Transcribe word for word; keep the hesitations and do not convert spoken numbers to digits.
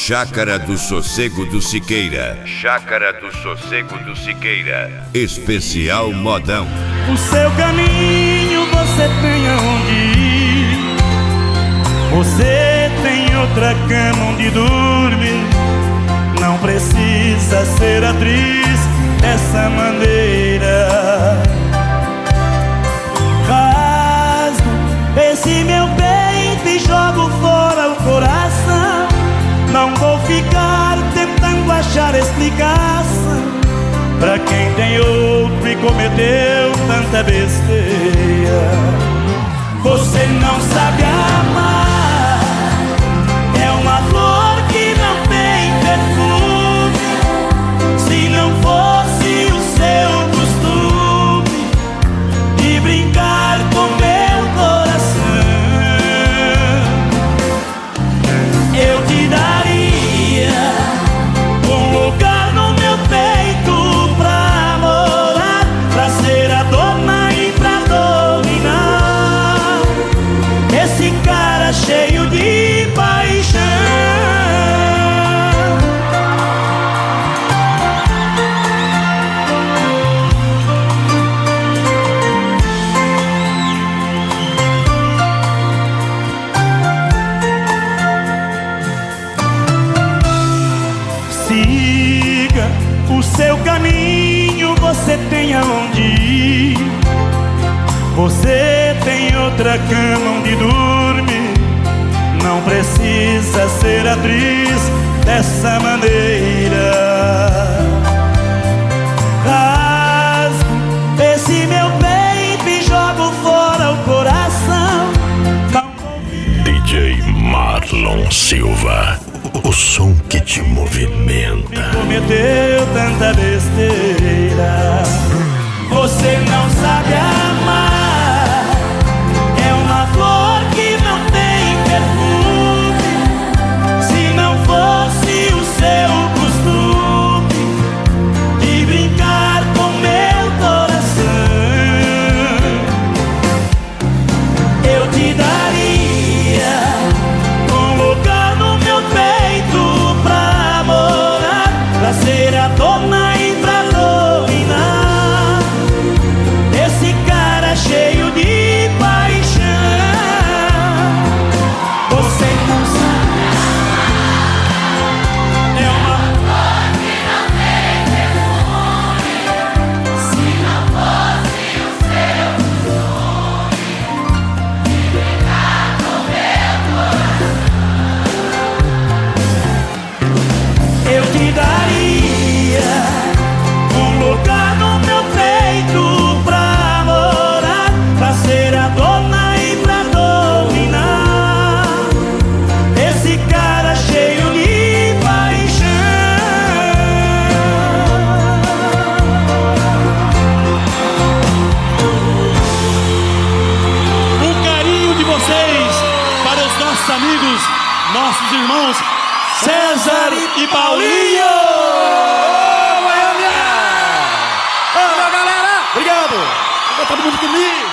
Chácara do Sossego do Siqueira. Chácara do Sossego do Siqueira. Especial modão. O seu caminho você tem aonde ir. Você tem outra cama onde dormir. Não precisa ser atriz dessa maneira. Rasgo esse meu peito e jogo fora o coração. Não vou ficar tentando achar explicação pra quem tem outro e cometeu tanta besteira. Você não sabe amar, é uma flor que não tem perfume. Se não fosse o seu costume de brincar com meu coração, eu te daria um lugar no meu peito pra morar, pra ser a dona e pra dominar esse cara cheio de paixão. Siga o seu caminho, você tem aonde ir. Você tem outra cama onde dormir. Não precisa ser atriz dessa maneira. Rasgo esse meu peito e jogo fora o coração. D J Marlon Silva, o som que te movimenta. Cometeu tanta besteira. Você não sabe amar, é uma flor que não tem perfume. Se não fosse o seu costume de brincar com meu coração, eu te daria um lugar no meu peito pra morar, pra ser a dona e pra dominar esse cara cheio de paixão. Você não sabe, é uma flor que não tem perfume. Se não fosse o seu costume de brincar com meu coração, eu te daria um lugar no meu peito pra morar, pra ser a dona e pra dominar esse cara cheio de paixão. Um carinho de vocês para os nossos amigos, nossos irmãos César e Paulinho. Valeu, galera! Obrigado! Todo mundo comigo!